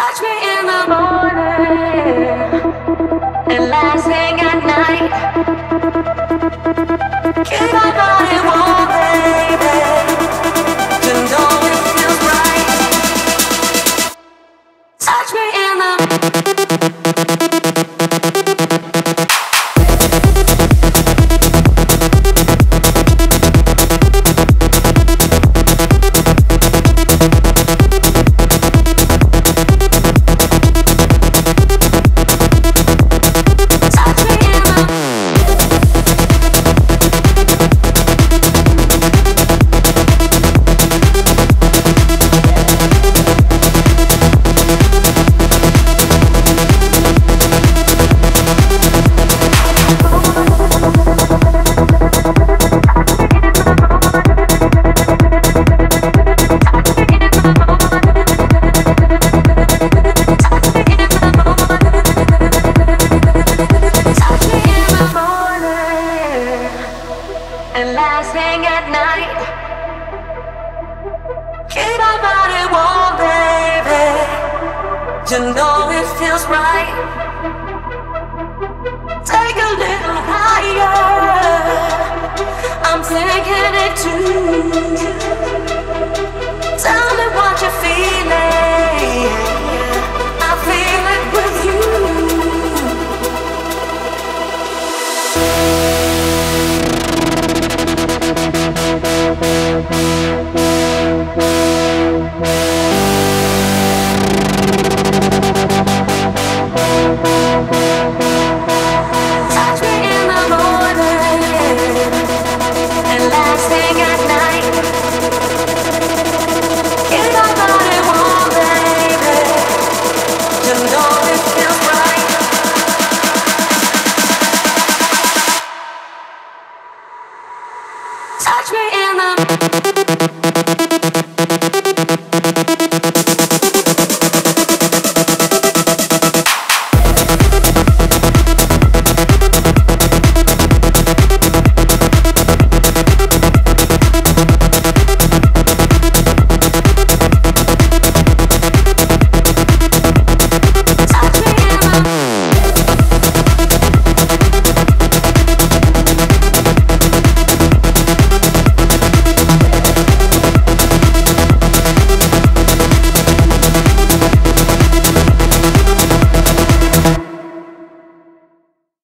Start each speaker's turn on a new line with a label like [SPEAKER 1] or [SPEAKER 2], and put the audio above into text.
[SPEAKER 1] Touch me in the morning and last thing at night. Keep my body warm, baby. You know it feels right. Touch me in the and last thing at night. Keep my body warm, baby. You know it feels right. Take a little higher. I'm thinking it too. Tell me what you're feeling.